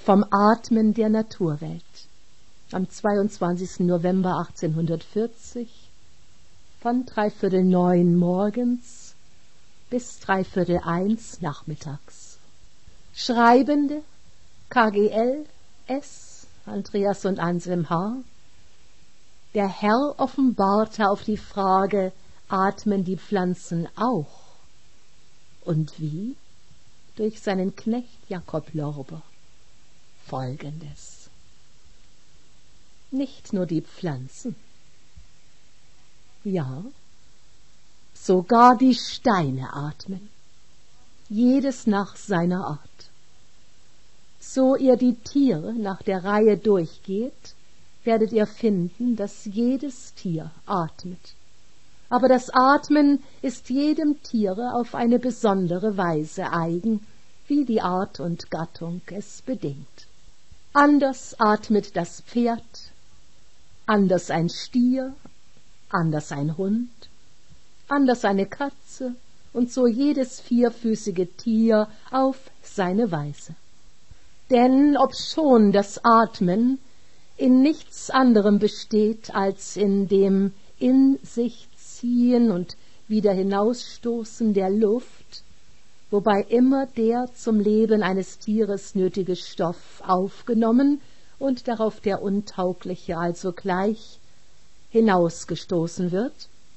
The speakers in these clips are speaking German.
vom Atmen der Naturwelt am 22. November 1840 von 8:45 morgens bis 1:45 nachmittags. Schreibende KGL S. Andreas und Anselm H. Der Herr offenbarte auf die Frage, atmen die Pflanzen auch? Und wie? Durch seinen Knecht Jakob Lorber Folgendes: Nicht nur die Pflanzen, ja, sogar die Steine atmen, jedes nach seiner Art. So ihr die Tiere nach der Reihe durchgeht, werdet ihr finden, dass jedes Tier atmet. Aber das Atmen ist jedem Tiere auf eine besondere Weise eigen, wie die Art und Gattung es bedingt. Anders atmet das Pferd, anders ein Stier, anders ein Hund, anders eine Katze und so jedes vierfüßige Tier auf seine Weise. Denn obschon das Atmen in nichts anderem besteht als in dem in sich ziehen und wieder hinausstoßen der Luft, wobei immer der zum Leben eines Tieres nötige Stoff aufgenommen und darauf der untaugliche also gleich hinausgestoßen wird,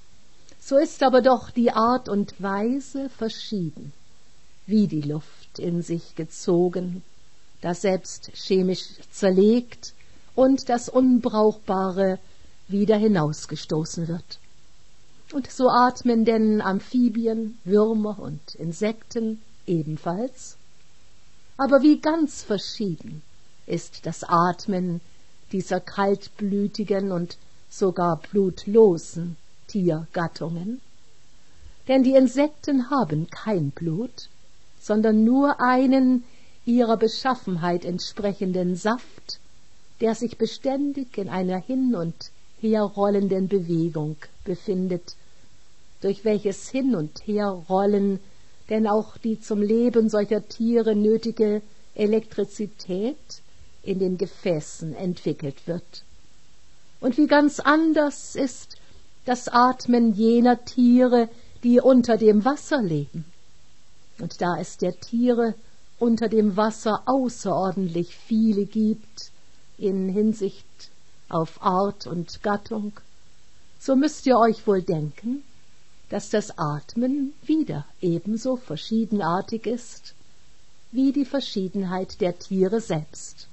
so ist aber doch die Art und Weise verschieden, wie die Luft in sich gezogen, daselbst chemisch zerlegt und das Unbrauchbare wieder hinausgestoßen wird. Und so atmen denn Amphibien, Würmer und Insekten ebenfalls. Aber wie ganz verschieden ist das Atmen dieser kaltblütigen und sogar blutlosen Tiergattungen. Denn die Insekten haben kein Blut, sondern nur einen ihrer Beschaffenheit entsprechenden Saft, der sich beständig in einer hin- und herrollenden Bewegung befindet, durch welches Hin- und Herrollen denn auch die zum Leben solcher Tiere nötige Elektrizität in den Gefäßen entwickelt wird. Und wie ganz anders ist das Atmen jener Tiere, die unter dem Wasser leben. Und da es der Tiere unter dem Wasser außerordentlich viele gibt, in Hinsicht auf Art und Gattung, so müsst ihr euch wohl denken, dass das Atmen wieder ebenso verschiedenartig ist, wie die Verschiedenheit der Tiere selbst.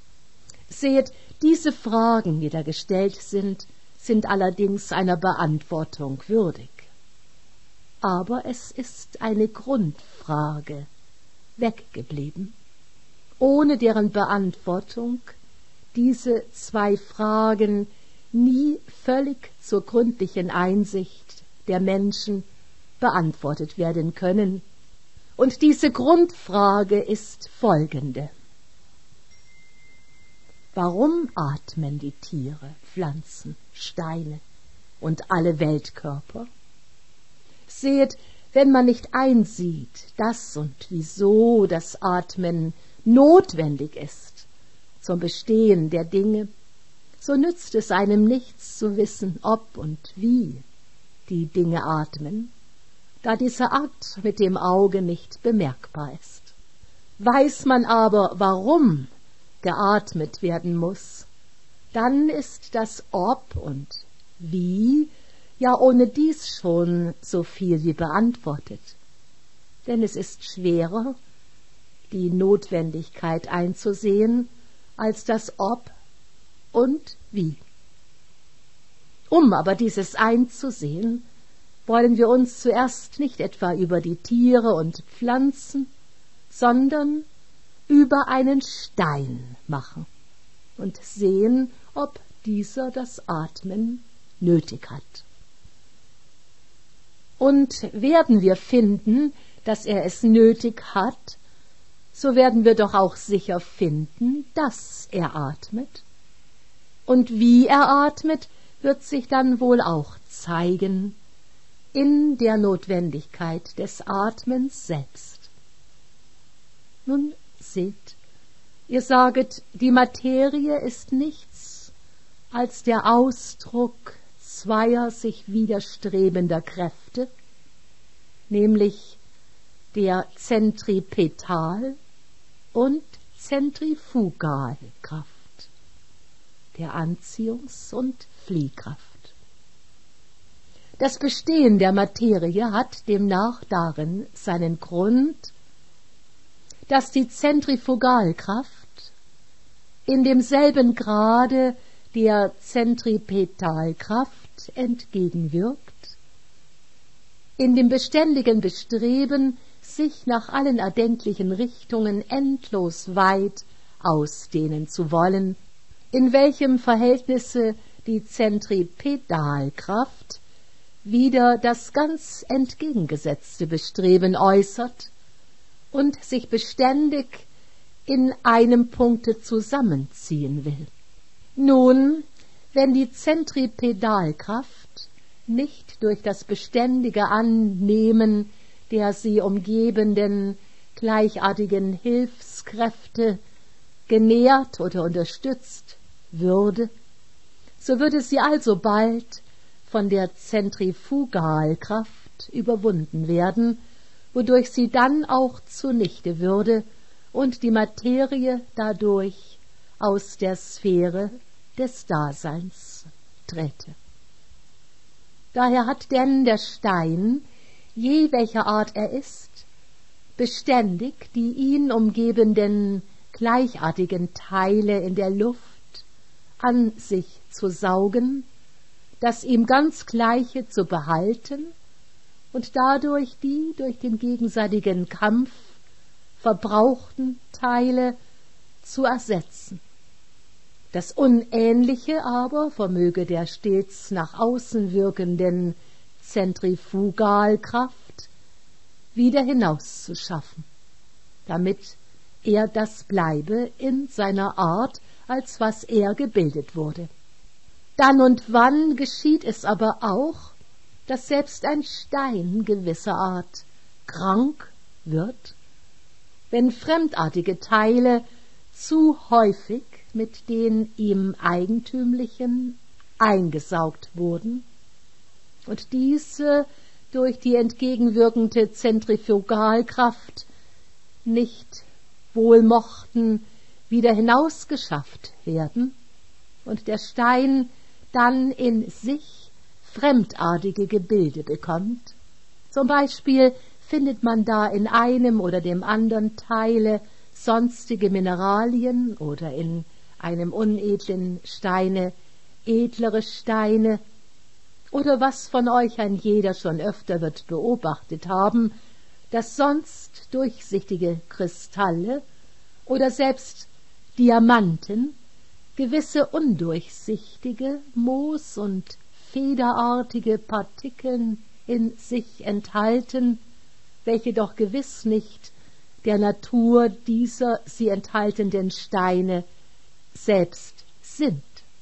Seht, diese Fragen, die da gestellt sind allerdings einer Beantwortung würdig. Aber es ist eine Grundfrage weggeblieben, ohne deren Beantwortung diese zwei Fragen nie völlig zur gründlichen Einsicht der Menschen beantwortet werden können. Und diese Grundfrage ist folgende: Warum atmen die Tiere, Pflanzen, Steine und alle Weltkörper? Seht, wenn man nicht einsieht, dass und wieso das Atmen notwendig ist zum Bestehen der Dinge, so nützt es einem nichts zu wissen, ob und wie die Dinge atmen, da dieser Akt mit dem Auge nicht bemerkbar ist. Weiß man aber, warum geatmet werden muss, dann ist das Ob und Wie ja ohne dies schon so viel wie beantwortet. Denn es ist schwerer, die Notwendigkeit einzusehen, als das Ob und Wie. Um aber dieses einzusehen, wollen wir uns zuerst nicht etwa über die Tiere und Pflanzen, sondern über einen Stein machen und sehen, ob dieser das Atmen nötig hat. Und werden wir finden, dass er es nötig hat, so werden wir doch auch sicher finden, dass er atmet. Und wie er atmet, wird sich dann wohl auch zeigen in der Notwendigkeit des Atmens selbst. Nun seht, Ihr saget, die Materie ist nichts als der Ausdruck zweier sich widerstrebender Kräfte, nämlich der Zentripetal- und Zentrifugalkraft, der Anziehungs- und Fliehkraft. Das Bestehen der Materie hat demnach darin seinen Grund, dass die Zentrifugalkraft in demselben Grade der Zentripetalkraft entgegenwirkt, in dem beständigen Bestreben, sich nach allen erdenklichen Richtungen endlos weit ausdehnen zu wollen, in welchem Verhältnisse die Zentripetalkraft wieder das ganz entgegengesetzte Bestreben äußert und sich beständig in einem Punkte zusammenziehen will. Nun, wenn die Zentripetalkraft nicht durch das beständige Annehmen der sie umgebenden gleichartigen Hilfskräfte genährt oder unterstützt würde, so würde sie alsobald von der Zentrifugalkraft überwunden werden, wodurch sie dann auch zunichte würde und die Materie dadurch aus der Sphäre des Daseins träte. Daher hat denn der Stein, je welcher Art er ist, beständig die ihn umgebenden gleichartigen Teile in der Luft an sich zu saugen, das ihm ganz Gleiche zu behalten und dadurch die durch den gegenseitigen Kampf verbrauchten Teile zu ersetzen. Das Unähnliche aber vermöge der stets nach außen wirkenden Zentrifugalkraft wieder hinauszuschaffen, damit er das bleibe in seiner Art, als was er gebildet wurde. Dann und wann geschieht es aber auch, dass selbst ein Stein gewisser Art krank wird, wenn fremdartige Teile zu häufig mit den ihm eigentümlichen eingesaugt wurden und diese durch die entgegenwirkende Zentrifugalkraft nicht wohl mochten wieder hinausgeschafft werden und der Stein dann in sich fremdartige Gebilde bekommt. Zum Beispiel findet man da in einem oder dem anderen Teile sonstige Mineralien oder in einem unedlen Steine edlere Steine, oder was von euch ein jeder schon öfter wird beobachtet haben, dass sonst durchsichtige Kristalle oder selbst Diamanten gewisse undurchsichtige, moos- und federartige Partikeln in sich enthalten, welche doch gewiss nicht der Natur dieser sie enthaltenden Steine selbst sind.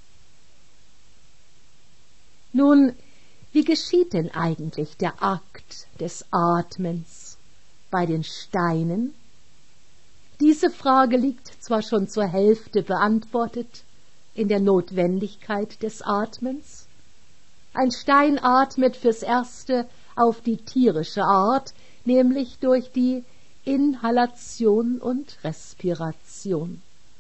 Nun, wie geschieht denn eigentlich der Akt des Atmens bei den Steinen? Diese Frage liegt zwar schon zur Hälfte beantwortet in der Notwendigkeit des Atmens. Ein Stein atmet fürs Erste auf die tierische Art, nämlich durch die Inhalation und Respiration.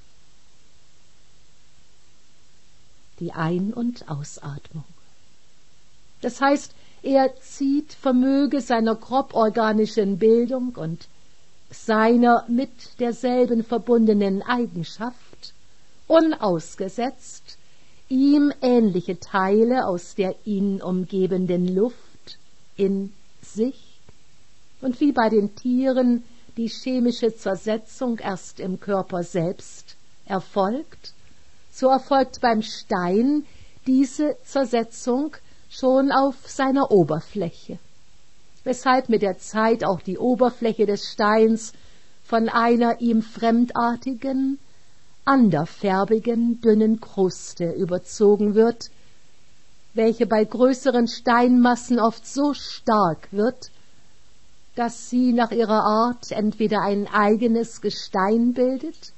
Die Ein- und Ausatmung. Das heißt, er zieht vermöge seiner groborganischen Bildung und seiner mit derselben verbundenen Eigenschaft unausgesetzt ihm ähnliche Teile aus der ihn umgebenden Luft in sich, und wie bei den Tieren die chemische Zersetzung erst im Körper selbst erfolgt, so erfolgt beim Stein diese Zersetzung schon auf seiner Oberfläche, weshalb mit der Zeit auch die Oberfläche des Steins von einer ihm fremdartigen, anderfärbigen, dünnen Kruste überzogen wird, welche bei größeren Steinmassen oft so stark wird, dass sie nach ihrer Art entweder ein eigenes Gestein bildet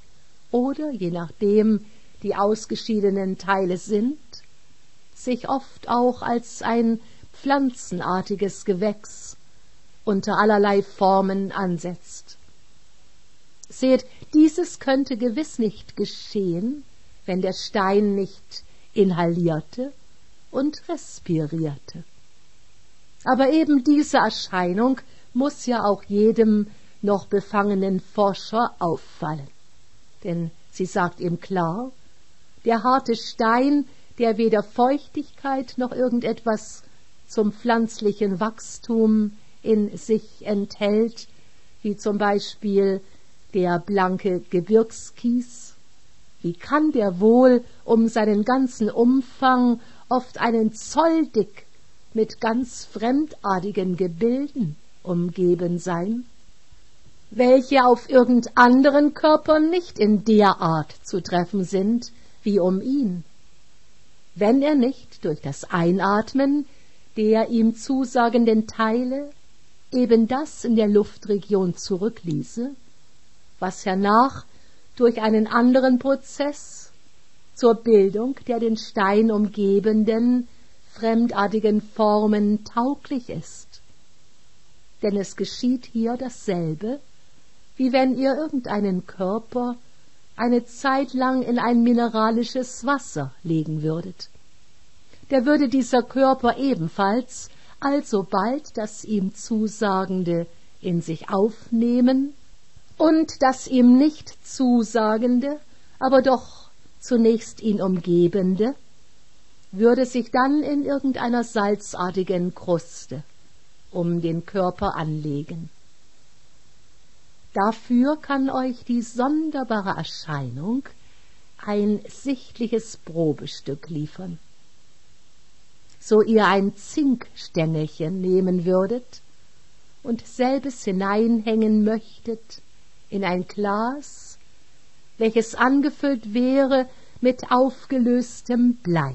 oder, je nachdem die ausgeschiedenen Teile sind, sich oft auch als ein pflanzenartiges Gewächs unter allerlei Formen ansetzt. Seht, dieses könnte gewiss nicht geschehen, wenn der Stein nicht inhalierte und respirierte. Aber eben diese Erscheinung muss ja auch jedem noch befangenen Forscher auffallen. Denn sie sagt ihm klar, der harte Stein, der weder Feuchtigkeit noch irgendetwas zum pflanzlichen Wachstum in sich enthält, wie zum Beispiel der blanke Gebirgskies, wie kann der wohl um seinen ganzen Umfang oft einen Zoll dick mit ganz fremdartigen Gebilden umgeben sein, welche auf irgend anderen Körpern nicht in der Art zu treffen sind wie um ihn, wenn er nicht durch das Einatmen der ihm zusagenden Teile eben das in der Luftregion zurückließe, was hernach durch einen anderen Prozess zur Bildung der den Stein umgebenden fremdartigen Formen tauglich ist. Denn es geschieht hier dasselbe, wie wenn ihr irgendeinen Körper eine Zeit lang in ein mineralisches Wasser legen würdet. Da würde dieser Körper ebenfalls alsobald das ihm Zusagende in sich aufnehmen und das ihm nicht Zusagende, aber doch zunächst ihn umgebende, würde sich dann in irgendeiner salzartigen Kruste um den Körper anlegen. Dafür kann euch die sonderbare Erscheinung ein sichtliches Probestück liefern. So ihr ein Zinkstängelchen nehmen würdet und selbes hineinhängen möchtet in ein Glas, welches angefüllt wäre mit aufgelöstem Blei.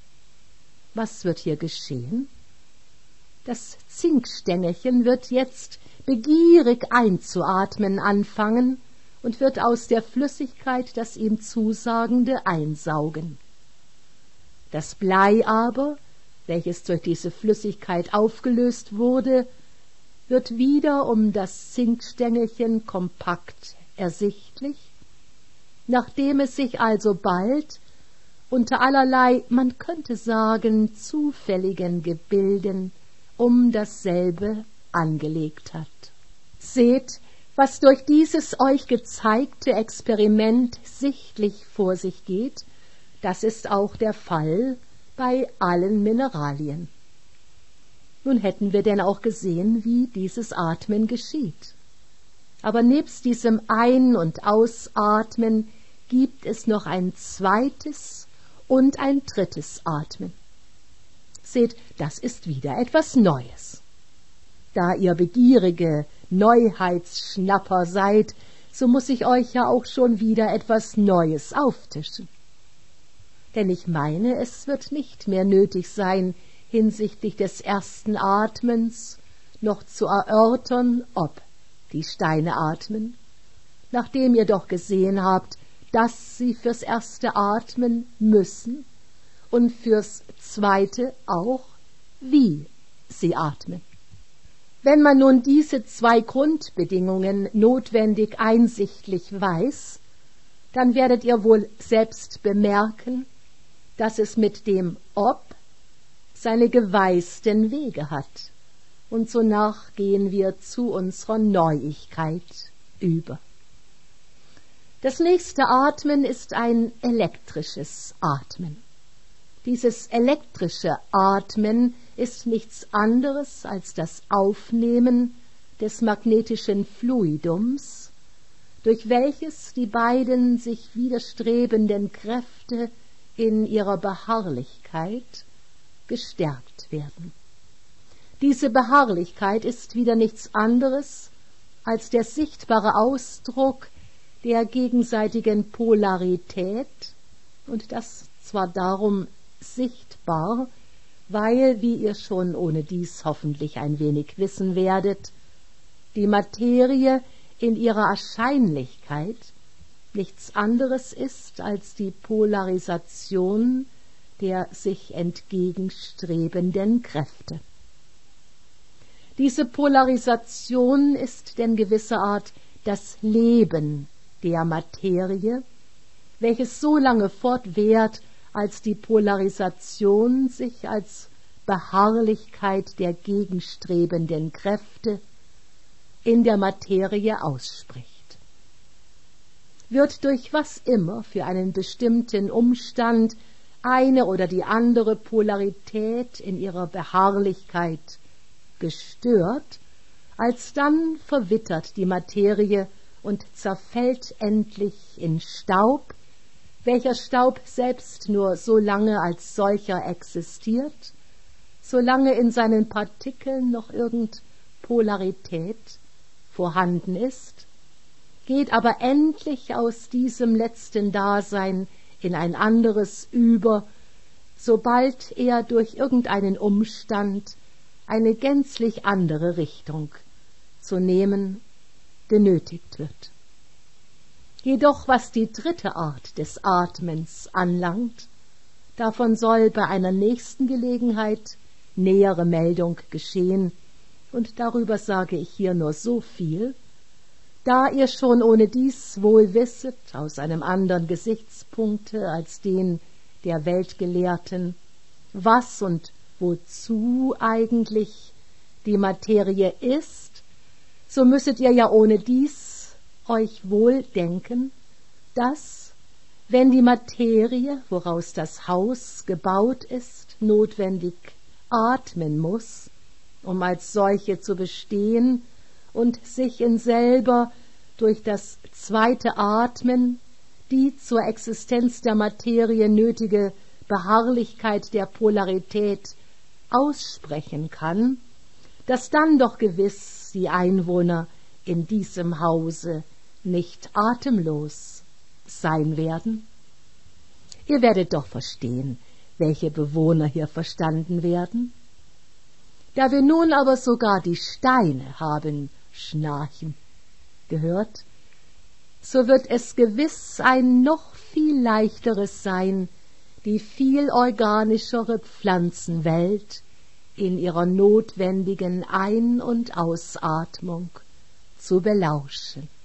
Was wird hier geschehen? Das Zinkstängelchen wird jetzt begierig einzuatmen anfangen und wird aus der Flüssigkeit das ihm Zusagende einsaugen. Das Blei aber, welches durch diese Flüssigkeit aufgelöst wurde, wird wieder um das Zinkstängelchen kompakt ersichtlich, nachdem es sich also bald unter allerlei, man könnte sagen, zufälligen Gebilden um dasselbe angelegt hat. Seht, was durch dieses euch gezeigte Experiment sichtlich vor sich geht, das ist auch der Fall bei allen Mineralien. Nun hätten wir denn auch gesehen, wie dieses Atmen geschieht. Aber nebst diesem Ein- und Ausatmen gibt es noch ein zweites und ein drittes Atmen. Seht, das ist wieder etwas Neues. Da ihr begierige Neuheitsschnapper seid, so muss ich euch ja auch schon wieder etwas Neues auftischen. Denn ich meine, es wird nicht mehr nötig sein, hinsichtlich des ersten Atmens noch zu erörtern, ob die Steine atmen, nachdem ihr doch gesehen habt, dass sie fürs erste atmen müssen und fürs zweite auch, wie sie atmen. Wenn man nun diese zwei Grundbedingungen notwendig einsichtlich weiß, dann werdet ihr wohl selbst bemerken, dass es mit dem Ob seine geweißten Wege hat. Und sonach gehen wir zu unserer Neuigkeit über. Das nächste Atmen ist ein elektrisches Atmen. Dieses elektrische Atmen ist nichts anderes als das Aufnehmen des magnetischen Fluidums, durch welches die beiden sich widerstrebenden Kräfte in ihrer Beharrlichkeit gestärkt werden. Diese Beharrlichkeit ist wieder nichts anderes als der sichtbare Ausdruck der gegenseitigen Polarität, und das zwar darum sichtbar, weil, wie ihr schon ohnedies hoffentlich ein wenig wissen werdet, die Materie in ihrer Erscheinlichkeit nichts anderes ist als die Polarisation der sich entgegenstrebenden Kräfte. Diese Polarisation ist denn gewisserart das Leben der Materie, welches so lange fortwährt, als die Polarisation sich als Beharrlichkeit der gegenstrebenden Kräfte in der Materie ausspricht. Wird durch was immer für einen bestimmten Umstand eine oder die andere Polarität in ihrer Beharrlichkeit gestört, alsdann verwittert die Materie und zerfällt endlich in Staub, welcher Staub selbst nur so lange als solcher existiert, solange in seinen Partikeln noch irgend Polarität vorhanden ist, geht aber endlich aus diesem letzten Dasein in ein anderes über, sobald er durch irgendeinen Umstand eine gänzlich andere Richtung zu nehmen genötigt wird. Jedoch was die dritte Art des Atmens anlangt, davon soll bei einer nächsten Gelegenheit nähere Meldung geschehen, und darüber sage ich hier nur so viel, da ihr schon ohnedies wohl wisset, aus einem anderen Gesichtspunkte als den der Weltgelehrten, was und wozu eigentlich die Materie ist, so müsset ihr ja ohnedies euch wohl denken, dass, wenn die Materie, woraus das Haus gebaut ist, notwendig atmen muß, um als solche zu bestehen und sich in selber durch das zweite Atmen die zur Existenz der Materie nötige Beharrlichkeit der Polarität aussprechen kann, dass dann doch gewiss die Einwohner in diesem Hause nicht atemlos sein werden? Ihr werdet doch verstehen, welche Bewohner hier verstanden werden. Da wir nun aber sogar die Steine haben schnarchen gehört, so wird es gewiss ein noch viel leichteres sein, die viel organischere Pflanzenwelt in ihrer notwendigen Ein- und Ausatmung zu belauschen.